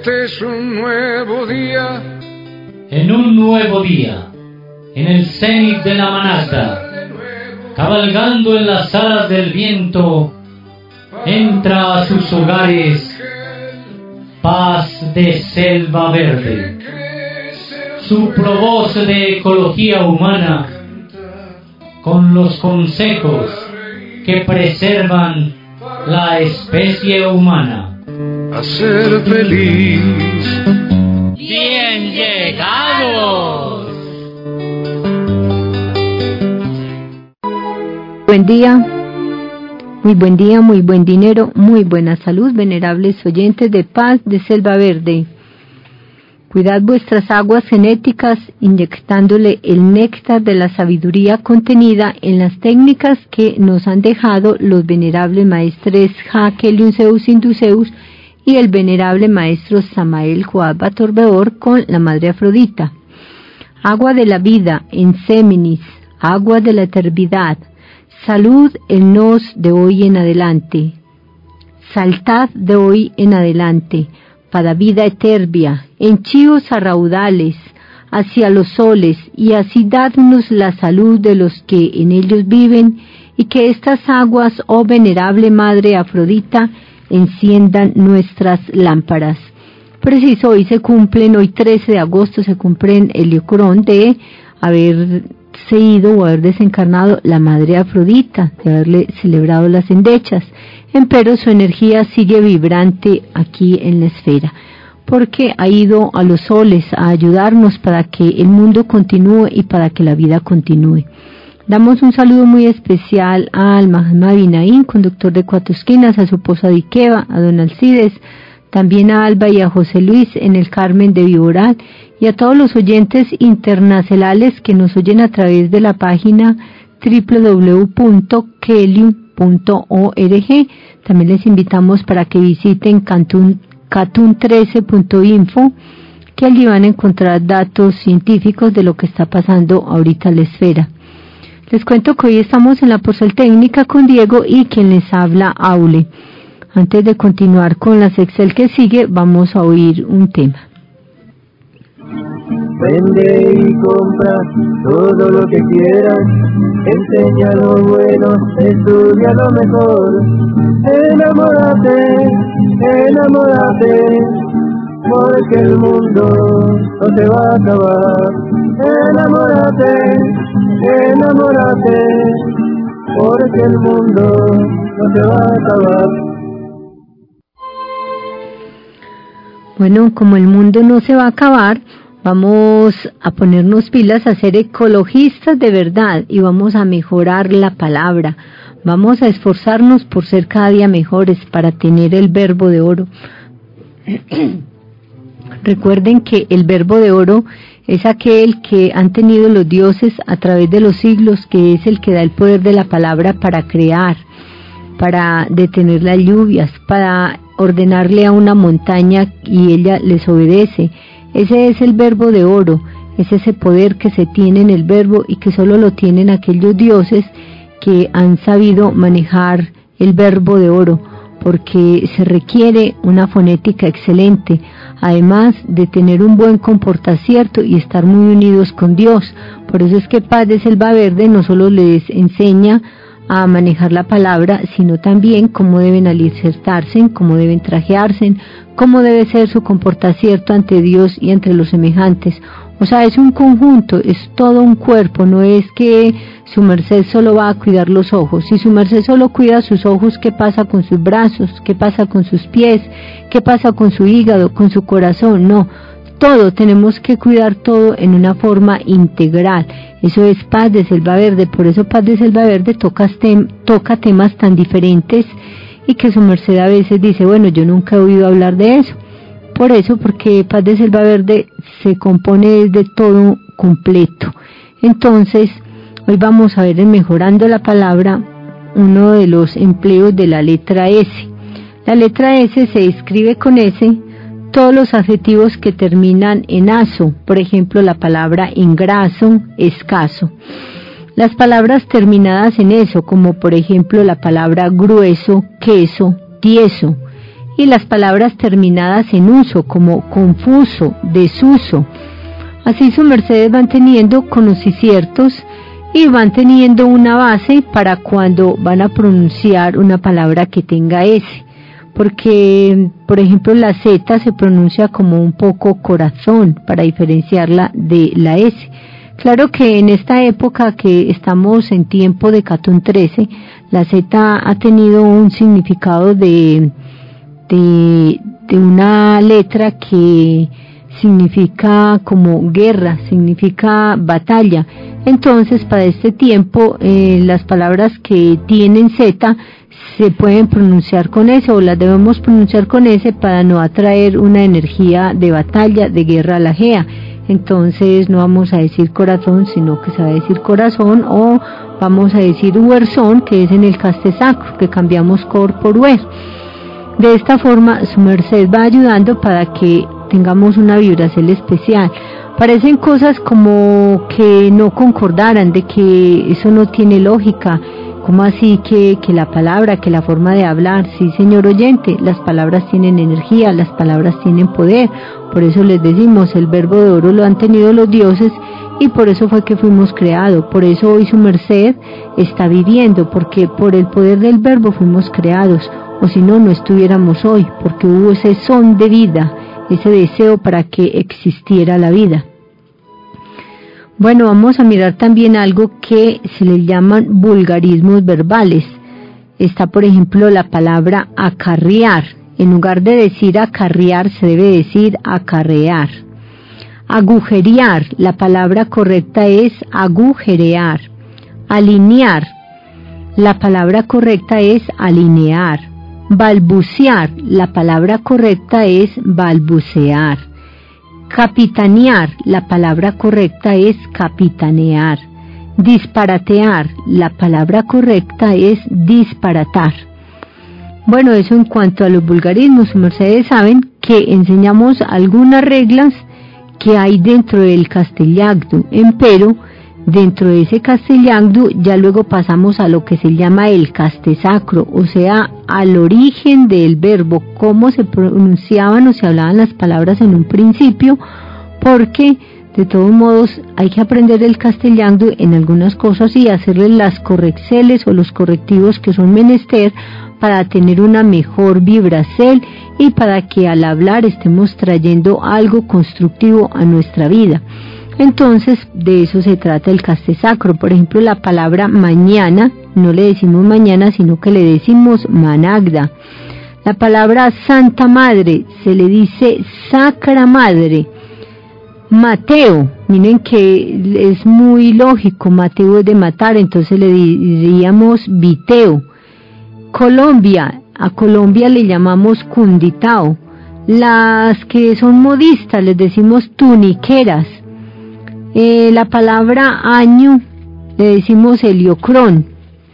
Este es un nuevo día. En un nuevo día, en el cenit de la manata, cabalgando en las alas del viento, entra a sus hogares Paz de Selva Verde. Su provoz de ecología humana, con los consejos que preservan la especie humana. A ser feliz. ¡Bien llegados! Buen día, muy buen dinero, muy buena salud, venerables oyentes de Paz de Selva Verde. Cuidad vuestras aguas genéticas inyectándole el néctar de la sabiduría contenida en las técnicas que nos han dejado los venerables maestres Jaquelius Zeus Induceus y el venerable maestro Samael Joab Batorbeor con la madre Afrodita. Agua de la vida en Séminis, agua de la eternidad, salud en nos de hoy en adelante, saltad de hoy en adelante, para vida eterna, henchíos a raudales, hacia los soles, y así dadnos la salud de los que en ellos viven, y que estas aguas, oh venerable Madre Afrodita, enciendan nuestras lámparas. Preciso, hoy 13 de agosto, se cumplen el Liocrón de haberse ido o haber desencarnado la Madre Afrodita, de haberle celebrado las endechas. Empero su energía sigue vibrante aquí en la esfera, porque ha ido a los soles a ayudarnos para que el mundo continúe y para que la vida continúe. Damos un saludo muy especial al Mahatma Abinaín, conductor de Cuatro Esquinas, a su esposa Diqueva, a don Alcides, también a Alba y a José Luis en el Carmen de Viboral, y a todos los oyentes internacionales que nos oyen a través de la página www.kelium.org. También les invitamos para que visiten catun13.info, que allí van a encontrar datos científicos de lo que está pasando ahorita en la esfera. Les cuento que hoy estamos en la portal técnica con Diego y quien les habla, Aule. Antes de continuar con la sección que sigue, vamos a oír un tema. Vende y compra todo lo que quieras, enseña lo bueno, estudia lo mejor. Enamórate, porque el mundo no se va a acabar. Enamórate, porque el mundo no se va a acabar. Bueno, como el mundo no se va a acabar, vamos a ponernos pilas a ser ecologistas de verdad y vamos a mejorar la palabra. Vamos a esforzarnos por ser cada día mejores para tener el verbo de oro. Recuerden que el verbo de oro es aquel que han tenido los dioses a través de los siglos, que es el que da el poder de la palabra para crear, para detener las lluvias, para ordenarle a una montaña y ella les obedece. Ese es el verbo de oro, es ese poder que se tiene en el verbo y que solo lo tienen aquellos dioses que han sabido manejar el verbo de oro, porque se requiere una fonética excelente, además de tener un buen comportamiento y estar muy unidos con Dios. Por eso es que Paz de Selva Verde no solo les enseña a manejar la palabra, sino también cómo deben alicertarse, cómo deben trajearse, cómo debe ser su comportamiento ante Dios y entre los semejantes. O sea, es un conjunto, es todo un cuerpo, no es que su merced solo va a cuidar los ojos. Si su merced solo cuida sus ojos, ¿qué pasa con sus brazos? ¿Qué pasa con sus pies? ¿Qué pasa con su hígado, con su corazón? No, todo, tenemos que cuidar todo en una forma integral. Eso es Paz de Selva Verde, por eso Paz de Selva Verde toca temas tan diferentes y que su merced a veces dice, bueno, yo nunca he oído hablar de eso. Por eso, porque Paz de Selva Verde se compone de todo completo. Entonces, hoy vamos a ver en Mejorando la Palabra uno de los empleos de la letra S. La letra S se escribe con S todos los adjetivos que terminan en aso, por ejemplo la palabra engraso, escaso. Las palabras terminadas en eso, como por ejemplo la palabra grueso, queso, tieso, y las palabras terminadas en uso, como confuso, desuso. Así sus mercedes van teniendo conociciertos y van teniendo una base para cuando van a pronunciar una palabra que tenga S. Porque, por ejemplo, la Z se pronuncia como un poco corazón para diferenciarla de la S. Claro que en esta época que estamos en tiempo de Catún 13, la Z ha tenido un significado de una letra que significa como guerra, significa batalla. Entonces, para este tiempo, las palabras que tienen Z se pueden pronunciar con S o las debemos pronunciar con S para no atraer una energía de batalla, de guerra a la gea. Entonces no vamos a decir corazón, sino que se va a decir corazón, o vamos a decir huerzón, que es en el caste sacro, que cambiamos cor por huer. De esta forma su merced va ayudando para que tengamos una vibración especial. Parecen cosas como que no concordaran, de que eso no tiene lógica. ¿Cómo así que la palabra, que la forma de hablar? Sí, señor oyente, las palabras tienen energía, las palabras tienen poder. Por eso les decimos, el verbo de oro lo han tenido los dioses y por eso fue que fuimos creados. Por eso hoy su merced está viviendo, porque por el poder del verbo fuimos creados. O si no, no estuviéramos hoy, porque hubo ese son de vida, ese deseo para que existiera la vida. Bueno, vamos a mirar también algo que se le llaman vulgarismos verbales. Está, por ejemplo, la palabra acarrear. En lugar de decir acarrear, se debe decir acarrear. Agujerear, la palabra correcta es agujerear. Alinear, la palabra correcta es alinear. Balbucear, la palabra correcta es balbucear. Capitanear, la palabra correcta es capitanear. Disparatear, la palabra correcta es disparatar. Bueno, eso en cuanto a los vulgarismos. Ustedes saben que enseñamos algunas reglas que hay dentro del castellagdu, empero dentro de ese castellagdu ya luego pasamos a lo que se llama el castesacro, o sea, al origen del verbo, cómo se pronunciaban o se hablaban las palabras en un principio, porque de todos modos hay que aprender el castellagdu en algunas cosas y hacerle las correcciones o los correctivos que son menester para tener una mejor vibración y para que al hablar estemos trayendo algo constructivo a nuestra vida. Entonces, de eso se trata el castesacro. Por ejemplo, la palabra mañana, no le decimos mañana, sino que le decimos managda. La palabra Santa Madre, se le dice Sacra Madre. Mateo, miren que es muy lógico, Mateo es de matar, entonces le diríamos Viteo. Colombia, a Colombia le llamamos Cunditao. Las que son modistas les decimos tuniqueras. La palabra año le decimos heliocrón.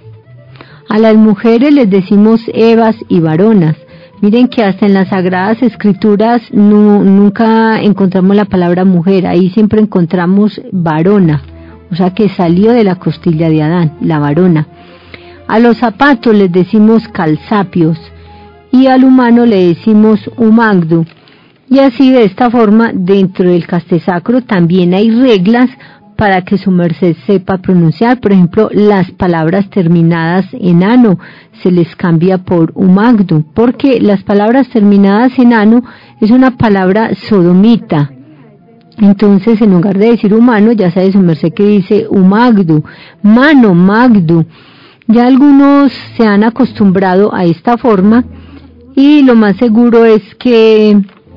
A las mujeres les decimos evas y varonas. Miren que hasta en las Sagradas Escrituras nunca encontramos la palabra mujer, ahí siempre encontramos varona, o sea que salió de la costilla de Adán, la varona. A los zapatos les decimos calzapios y al humano le decimos humagdu. Y así de esta forma dentro del castesacro también hay reglas para que su merced sepa pronunciar. Por ejemplo, las palabras terminadas en ano se les cambia por humagdu, porque las palabras terminadas en ano es una palabra sodomita. Entonces, en lugar de decir humano, ya sabe su merced que dice humagdu, mano, magdu. Ya algunos se han acostumbrado a esta forma y lo más seguro es que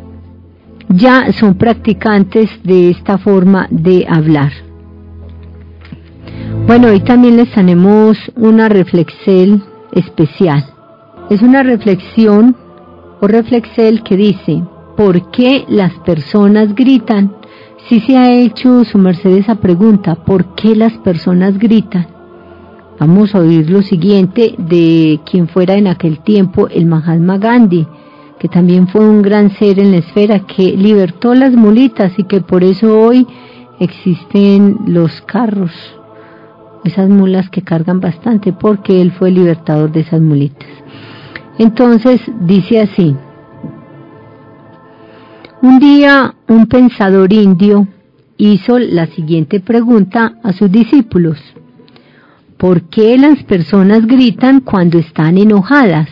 ya son practicantes de esta forma de hablar. Bueno, hoy también les tenemos una reflexión especial. Es una reflexión o reflexión que dice, ¿por qué las personas gritan? Si se ha hecho su merced esa pregunta, ¿por qué las personas gritan? Vamos a oír lo siguiente de quien fuera en aquel tiempo el Mahatma Gandhi, que también fue un gran ser en la esfera que libertó las mulitas y que por eso hoy existen los carros, esas mulas que cargan bastante, porque él fue el libertador de esas mulitas. Entonces dice así, Un día un pensador indio hizo la siguiente pregunta a sus discípulos: ¿por qué las personas gritan cuando están enojadas?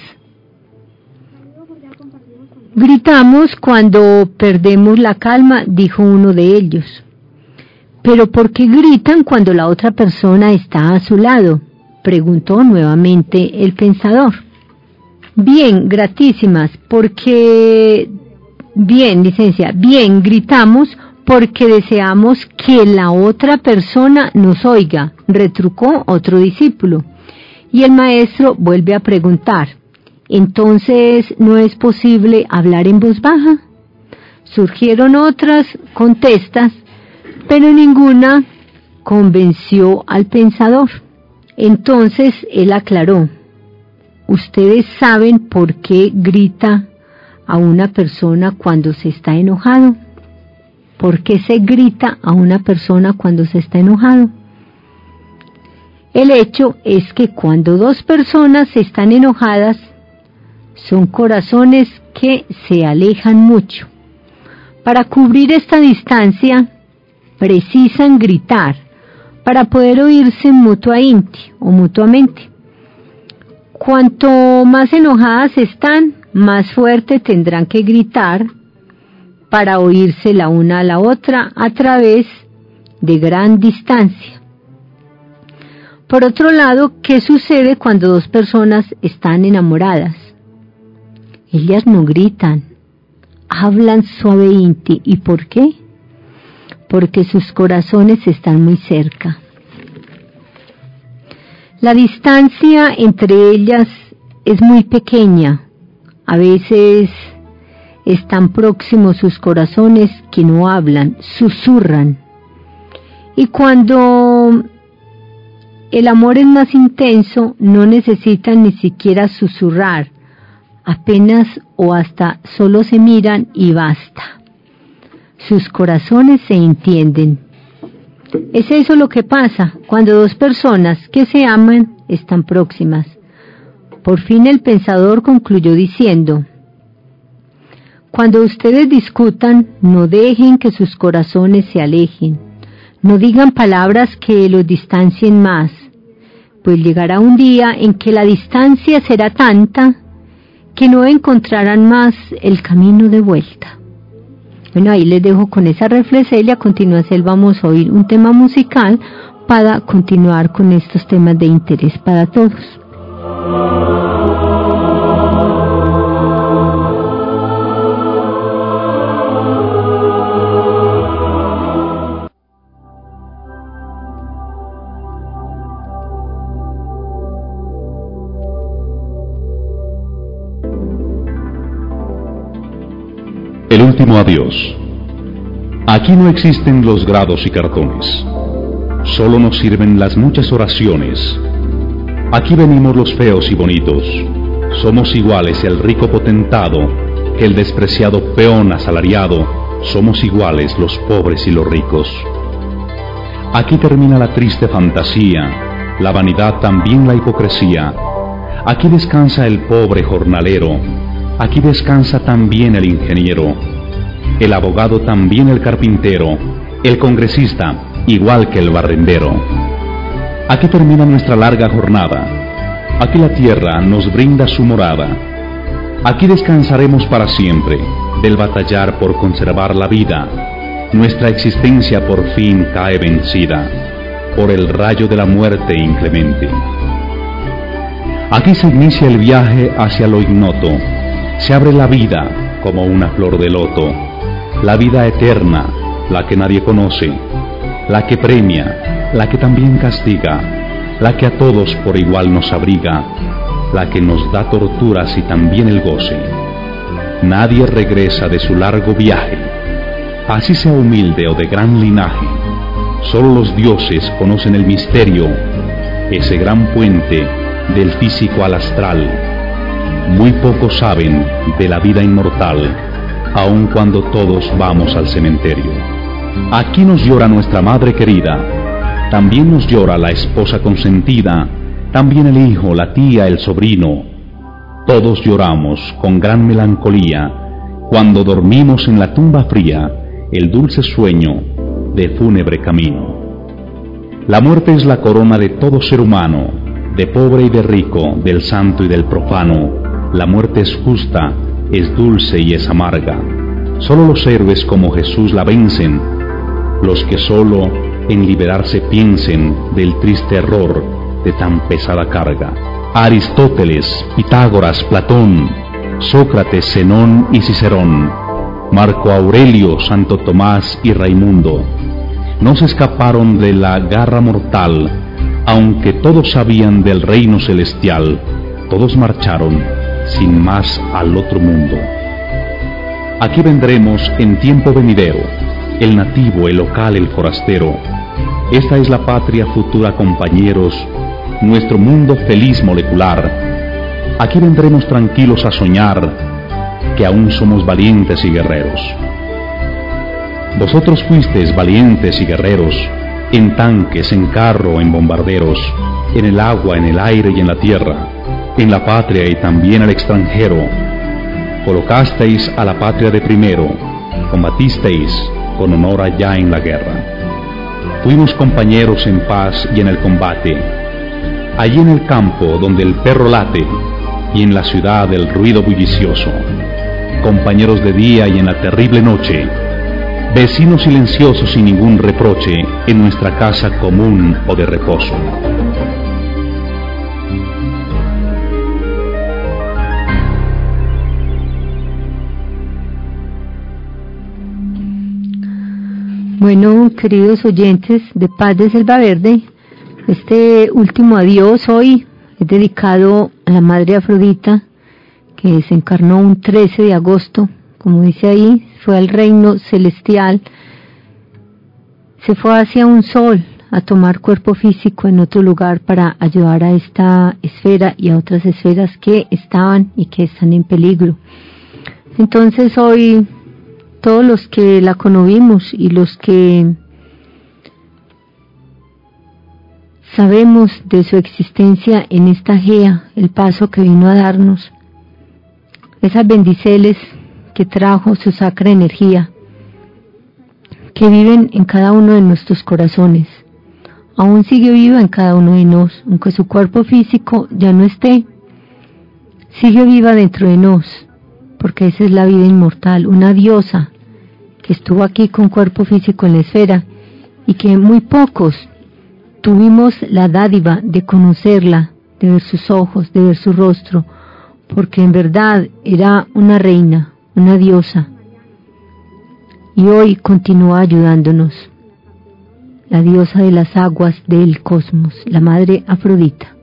Gritamos cuando perdemos la calma, dijo uno de ellos. ¿Pero por qué gritan cuando la otra persona está a su lado?, preguntó nuevamente el pensador. Bien, gratísimas, porque... Bien, licencia, bien, gritamos porque deseamos que la otra persona nos oiga, retrucó otro discípulo. Y el maestro vuelve a preguntar: ¿entonces no es posible hablar en voz baja? Surgieron otras contestas, pero ninguna convenció al pensador. Entonces él aclaró: ¿ustedes saben por qué grita a una persona cuando se está enojado? ¿Por qué se grita a una persona cuando se está enojado? El hecho es que cuando dos personas están enojadas, son corazones que se alejan mucho. Para cubrir esta distancia, precisan gritar para poder oírse mutuamente. Cuanto más enojadas están, más fuerte tendrán que gritar para oírse la una a la otra a través de gran distancia. Por otro lado, ¿qué sucede cuando dos personas están enamoradas? Ellas no gritan, hablan suavemente. ¿Y por qué? Porque sus corazones están muy cerca. La distancia entre ellas es muy pequeña. A veces están próximos sus corazones que no hablan, susurran. Y cuando el amor es más intenso, no necesitan ni siquiera susurrar, apenas o hasta solo se miran y basta. Sus corazones se entienden. Es eso lo que pasa cuando dos personas que se aman están próximas. Por fin el pensador concluyó diciendo: cuando ustedes discutan, no dejen que sus corazones se alejen. No digan palabras que los distancien más, pues llegará un día en que la distancia será tanta que no encontrarán más el camino de vuelta. Bueno, ahí les dejo con esa reflexión y a continuación vamos a oír un tema musical para continuar con estos temas de interés para todos. El último adiós. Aquí no existen los grados y cartones. Solo nos sirven las muchas oraciones. Aquí venimos los feos y bonitos. Somos iguales el rico potentado que el despreciado peón asalariado. Somos iguales los pobres y los ricos. Aquí termina la triste fantasía, la vanidad, también la hipocresía. Aquí descansa el pobre jornalero. Aquí descansa también el ingeniero, el abogado, también el carpintero, el congresista, igual que el barrendero. Aquí termina nuestra larga jornada. Aquí la tierra nos brinda su morada. Aquí descansaremos para siempre del batallar por conservar la vida. Nuestra existencia por fin cae vencida por el rayo de la muerte inclemente. Aquí se inicia el viaje hacia lo ignoto. Se abre la vida como una flor de loto, la vida eterna, la que nadie conoce, la que premia, la que también castiga, la que a todos por igual nos abriga, la que nos da torturas y también el goce. Nadie regresa de su largo viaje, así sea humilde o de gran linaje. Solo los dioses conocen el misterio, ese gran puente del físico al astral. Muy pocos saben de la vida inmortal, aun cuando todos vamos al cementerio. Aquí nos llora nuestra madre querida, también nos llora la esposa consentida, también el hijo, la tía, el sobrino. Todos lloramos con gran melancolía, cuando dormimos en la tumba fría el dulce sueño de fúnebre camino. La muerte es la corona de todo ser humano, de pobre y de rico, del santo y del profano. La muerte es justa, es dulce y es amarga. Solo los héroes como Jesús la vencen, los que solo en liberarse piensen del triste error de tan pesada carga. Aristóteles, Pitágoras, Platón, Sócrates, Zenón y Cicerón, Marco Aurelio, Santo Tomás y Raimundo, no se escaparon de la garra mortal, aunque todos sabían del reino celestial, todos marcharon sin más al otro mundo. Aquí vendremos en tiempo venidero, el nativo, el local, el forastero. Esta es la patria futura, compañeros, nuestro mundo feliz molecular. Aquí vendremos tranquilos a soñar, que aún somos valientes y guerreros. Vosotros fuisteis valientes y guerreros, en tanques, en carro, en bombarderos, en el agua, en el aire y en la tierra, en la patria y también al extranjero. Colocasteis a la patria de primero, combatisteis con honor allá en la guerra. Fuimos compañeros en paz y en el combate, allí en el campo donde el perro late y en la ciudad el ruido bullicioso. Compañeros de día y en la terrible noche, vecinos silenciosos sin ningún reproche en nuestra casa común o de reposo. Bueno, queridos oyentes de Paz de Selva Verde, este último adiós hoy es dedicado a la Madre Afrodita, que se encarnó un 13 de agosto, como dice ahí, fue al reino celestial, se fue hacia un sol a tomar cuerpo físico en otro lugar para ayudar a esta esfera y a otras esferas que estaban y que están en peligro. Entonces hoy todos los que la conocimos y los que sabemos de su existencia en esta Gea, el paso que vino a darnos, esas bendiceles que trajo su sacra energía, que viven en cada uno de nuestros corazones, aún sigue viva en cada uno de nos, aunque su cuerpo físico ya no esté, sigue viva dentro de nos, porque esa es la vida inmortal, una diosa que estuvo aquí con cuerpo físico en la esfera y que muy pocos tuvimos la dádiva de conocerla, de ver sus ojos, de ver su rostro, porque en verdad era una reina, una diosa, y hoy continúa ayudándonos, la diosa de las aguas del cosmos, la Madre Afrodita.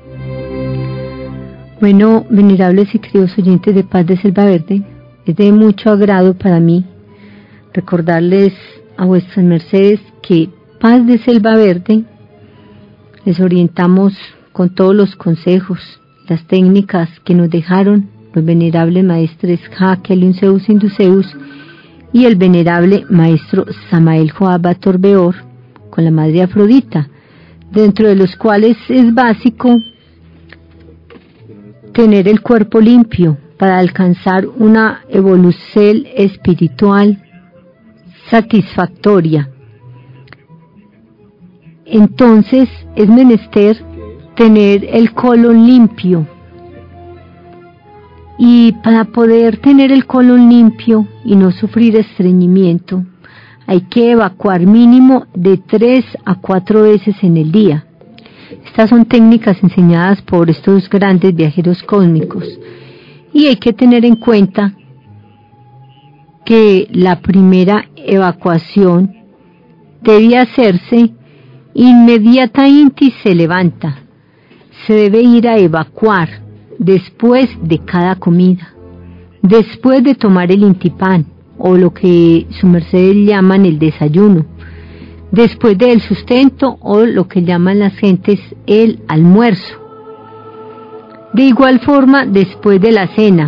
Bueno, venerables y queridos oyentes de Paz de Selva Verde, es de mucho agrado para mí recordarles a vuestras mercedes que Paz de Selva Verde les orientamos con todos los consejos, las técnicas que nos dejaron los venerables maestres Jaque Zeus Induceus y el venerable maestro Samael Joaba Torbeor con la Madre Afrodita, dentro de los cuales es básico tener el cuerpo limpio para alcanzar una evolución espiritual satisfactoria. Entonces es menester tener el colon limpio, y para poder tener el colon limpio y no sufrir estreñimiento hay que evacuar mínimo de 3 a 4 veces en el día. Estas son técnicas enseñadas por estos grandes viajeros cósmicos y hay que tener en cuenta que la primera evacuación debe hacerse inmediatamente y se levanta. Se debe ir a evacuar después de cada comida, después de tomar el intipán o lo que su merced llaman el desayuno, después del sustento o lo que llaman las gentes el almuerzo. De igual forma después de la cena.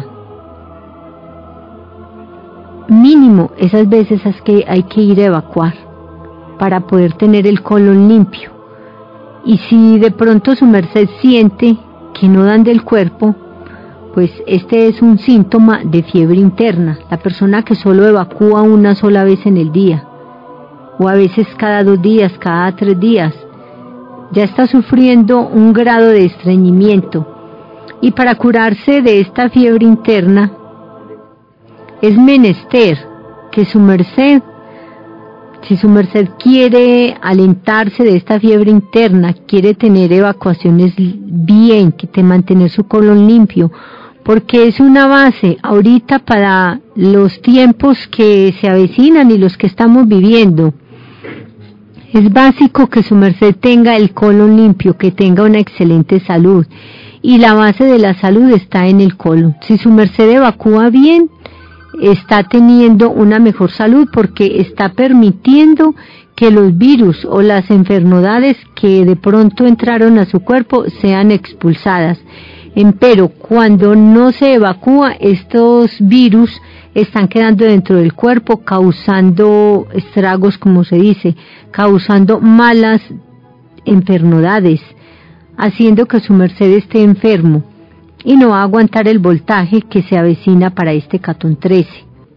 Mínimo esas veces es que hay que ir a evacuar para poder tener el colon limpio. Y si de pronto su merced siente que no dan del cuerpo, pues este es un síntoma de fiebre interna. La persona que solo evacúa una sola vez en el día, o a veces cada 2 días, cada 3 días, ya está sufriendo un grado de estreñimiento. Y para curarse de esta fiebre interna, es menester que su merced, si su merced quiere alentarse de esta fiebre interna, quiere tener evacuaciones bien, que mantener su colon limpio, porque es una base ahorita para los tiempos que se avecinan y los que estamos viviendo. Es básico que su merced tenga el colon limpio, que tenga una excelente salud, y la base de la salud está en el colon. Si su merced evacúa bien, está teniendo una mejor salud, porque está permitiendo que los virus o las enfermedades que de pronto entraron a su cuerpo sean expulsadas. Empero, cuando no se evacúa, estos virus están quedando dentro del cuerpo, causando estragos, como se dice, causando malas enfermedades, haciendo que su merced esté enfermo y no va a aguantar el voltaje que se avecina para este Catón 13.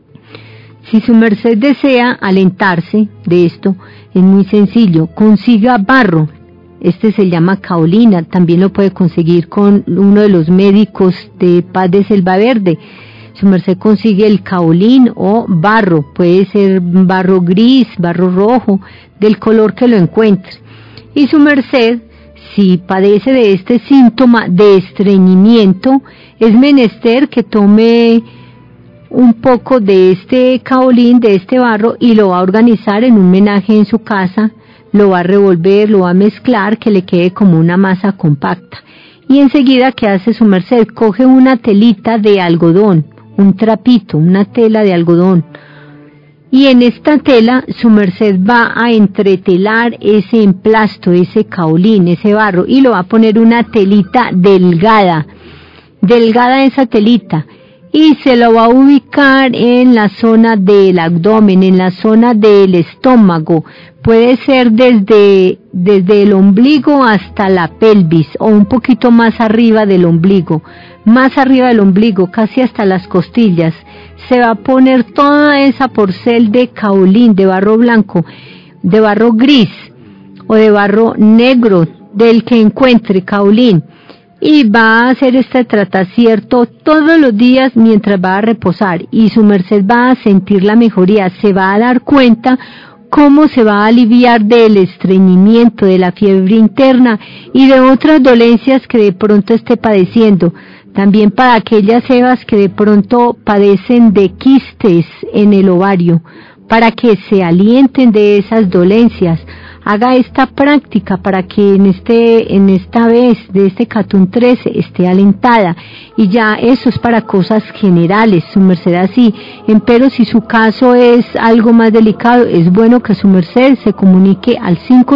Si su merced desea alentarse de esto, es muy sencillo: consiga barro. Este se llama caolina, también lo puede conseguir con uno de los médicos de Paz de Selva Verde. Su merced consigue el caolín o barro, puede ser barro gris, barro rojo, del color que lo encuentre. Y su merced, si padece de este síntoma de estreñimiento, es menester que tome un poco de este caolín, de este barro, y lo va a organizar en un menaje en su casa, lo va a revolver, lo va a mezclar, que le quede como una masa compacta. Y enseguida, ¿qué hace su merced? Coge una telita de algodón, un trapito, una tela de algodón, y en esta tela su merced va a entretelar ese emplasto, ese caolín, ese barro, y lo va a poner una telita delgada esa telita, y se lo va a ubicar en la zona del abdomen, en la zona del estómago. Puede ser desde el ombligo hasta la pelvis, o un poquito más arriba del ombligo, casi hasta las costillas. Se va a poner toda esa porcel de caolín, de barro blanco, de barro gris o de barro negro, del que encuentre caolín, y va a hacer este tratacierto todos los días mientras va a reposar, y su merced va a sentir la mejoría. Se va a dar cuenta cómo se va a aliviar del estreñimiento, de la fiebre interna y de otras dolencias que de pronto esté padeciendo. También para aquellas evas que de pronto padecen de quistes en el ovario, para que se alienten de esas dolencias. Haga esta práctica para que en esta vez de este Catón 13 esté alentada, y ya eso es para cosas generales, su merced así. Empero si su caso es algo más delicado, es bueno que su merced se comunique al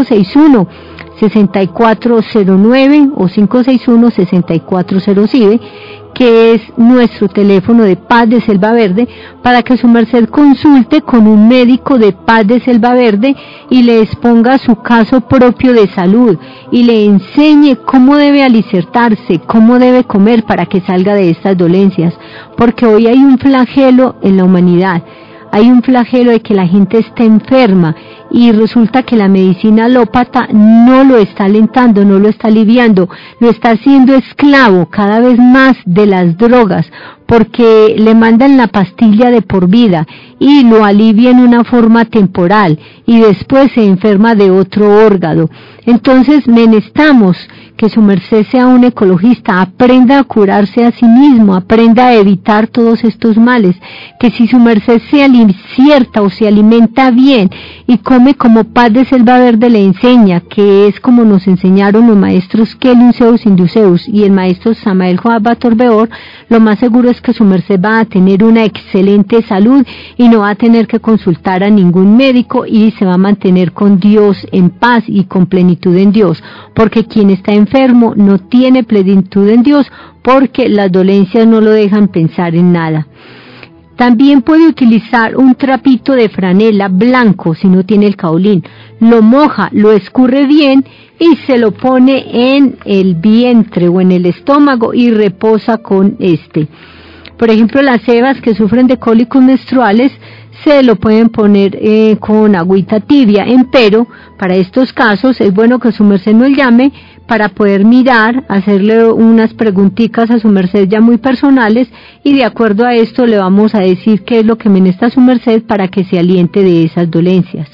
561-6409 o 561-6407, que es nuestro teléfono de Paz de Selva Verde, para que su merced consulte con un médico de Paz de Selva Verde y le exponga su caso propio de salud y le enseñe cómo debe alicertarse, cómo debe comer para que salga de estas dolencias, porque hoy hay un flagelo en la humanidad. Hay un flagelo de que la gente está enferma y resulta que la medicina alópata no lo está alentando, no lo está aliviando, lo está haciendo esclavo cada vez más de las drogas, porque le mandan la pastilla de por vida y lo alivia en una forma temporal y después se enferma de otro órgano. Entonces menestamos que su merced sea un ecologista, aprenda a curarse a sí mismo, aprenda a evitar todos estos males, que si su merced se alicierta o se alimenta bien y come como Paz de Selva Verde le enseña, que es como nos enseñaron los maestros Kelun Zeus Induceus y el maestro Samael Joab Batorbeor, lo más seguro es que su merced va a tener una excelente salud y no va a tener que consultar a ningún médico y se va a mantener con Dios en paz y con plenitud en Dios, porque quien está enfermo no tiene plenitud en Dios, porque las dolencias no lo dejan pensar en nada. También puede utilizar un trapito de franela blanco si no tiene el caolín. Lo moja, lo escurre bien y se lo pone en el vientre o en el estómago y reposa con este. Por ejemplo, las hebas que sufren de cólicos menstruales se lo pueden poner con agüita tibia. Empero, para estos casos es bueno que su merced nos llame para poder mirar, hacerle unas preguntitas a su merced ya muy personales, y de acuerdo a esto le vamos a decir qué es lo que menesta su merced para que se aliente de esas dolencias.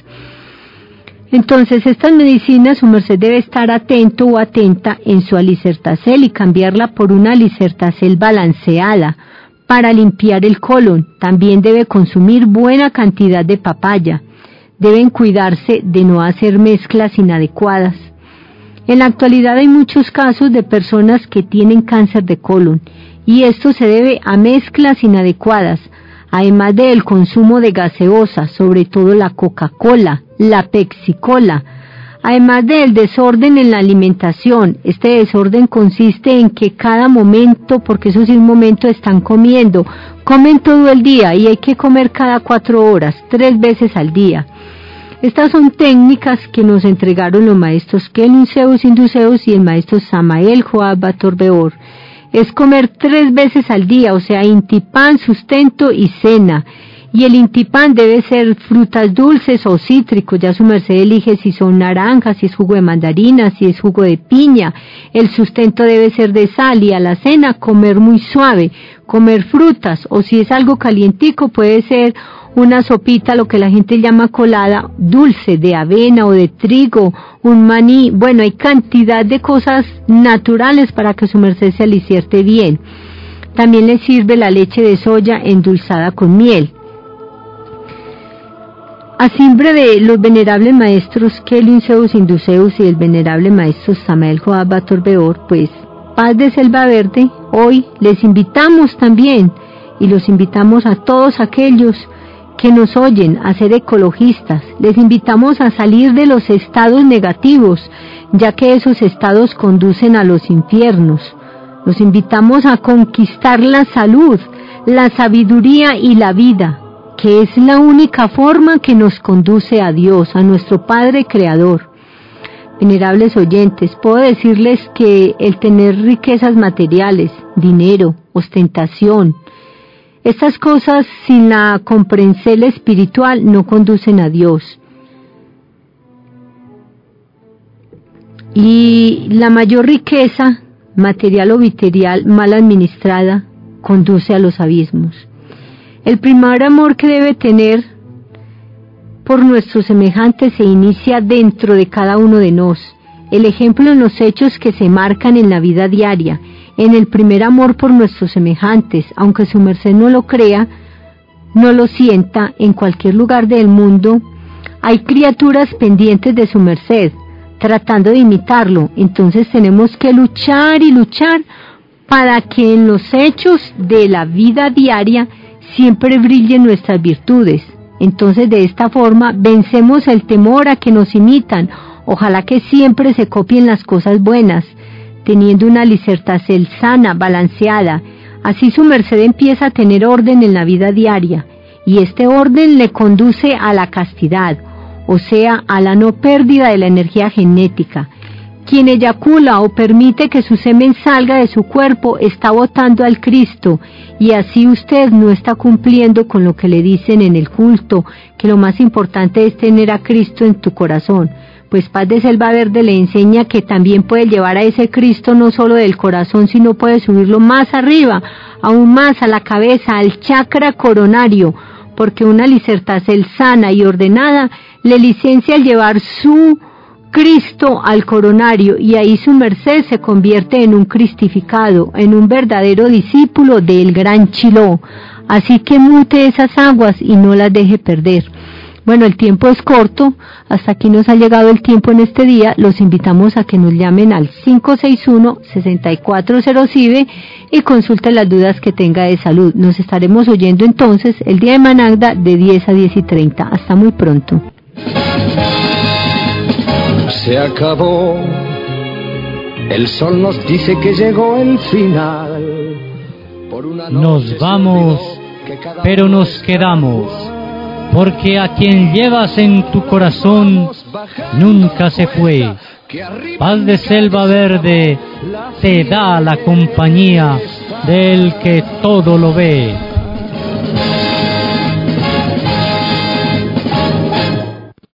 Entonces, estas medicinas su merced debe estar atento o atenta en su alicertacel y cambiarla por una alicertacel balanceada para limpiar el colon. También debe consumir buena cantidad de papaya. Deben cuidarse de no hacer mezclas inadecuadas. En la actualidad hay muchos casos de personas que tienen cáncer de colon y esto se debe a mezclas inadecuadas, además del consumo de gaseosas, sobre todo la Coca-Cola, la Pepsi-Cola, además del desorden en la alimentación. Este desorden consiste en que cada momento, porque eso sí, un momento están comen todo el día y hay que comer cada 4 horas, 3 veces al día. Estas son técnicas que nos entregaron los maestros Kelun Zeus Induceus y el maestro Samael Joab Bator Beor. Es comer 3 veces al día, o sea, intipan, sustento y cena. Y el intipan debe ser frutas dulces o cítricos, ya su merced elige si son naranjas, si es jugo de mandarina, si es jugo de piña. El sustento debe ser de sal y a la cena comer muy suave, comer frutas, o si es algo calientico puede ser una sopita, lo que la gente llama colada, dulce, de avena o de trigo, un maní. Bueno, hay cantidad de cosas naturales para que su merced se alicierte bien. También le sirve la leche de soya endulzada con miel. A simbre de los venerables maestros Kelun Zeus Induceus y el venerable maestro Samael Joab Bator Beor, pues, Paz de Selva Verde, hoy les invitamos también, y los invitamos a todos aquellos que nos oyen a ser ecologistas. Les invitamos a salir de los estados negativos, ya que esos estados conducen a los infiernos. Los invitamos a conquistar la salud, la sabiduría y la vida, que es la única forma que nos conduce a Dios, a nuestro Padre Creador. Venerables oyentes, puedo decirles que el tener riquezas materiales, dinero, ostentación, estas cosas sin la comprensión espiritual no conducen a Dios. Y la mayor riqueza, material o material mal administrada, conduce a los abismos. El primer amor que debe tener por nuestros semejantes se inicia dentro de cada uno de nos. El ejemplo en los hechos que se marcan en la vida diaria, en el primer amor por nuestros semejantes, aunque su merced no lo crea, no lo sienta, en cualquier lugar del mundo, hay criaturas pendientes de su merced, tratando de imitarlo. Entonces tenemos que luchar y luchar para que en los hechos de la vida diaria siempre brillen nuestras virtudes. Entonces de esta forma vencemos el temor a que nos imitan. Ojalá que siempre se copien las cosas buenas, teniendo una alicertacel sana, balanceada. Así su merced empieza a tener orden en la vida diaria, y este orden le conduce a la castidad, o sea, a la no pérdida de la energía genética. Quien eyacula o permite que su semen salga de su cuerpo está votando al Cristo, y así usted no está cumpliendo con lo que le dicen en el culto, que lo más importante es tener a Cristo en tu corazón. Pues Paz de Selva Verde le enseña que también puede llevar a ese Cristo no solo del corazón, sino puede subirlo más arriba, aún más a la cabeza, al chakra coronario, porque una alicertacel sana y ordenada le licencia al llevar su Cristo al coronario, y ahí su merced se convierte en un cristificado, en un verdadero discípulo del gran Chiló. Así que mute esas aguas y no las deje perder. Bueno, el tiempo es corto, hasta aquí nos ha llegado el tiempo en este día. Los invitamos a que nos llamen al 561-6400 y consulten las dudas que tenga de salud. Nos estaremos oyendo entonces el día de Managda de 10 a 10 y 30. Hasta muy pronto. Se acabó, el sol nos dice que llegó el final. Por una Nos vamos pero nos quedamos, porque a quien llevas en tu corazón nunca se fue. Paz de selva verde te da la compañía del que todo lo ve.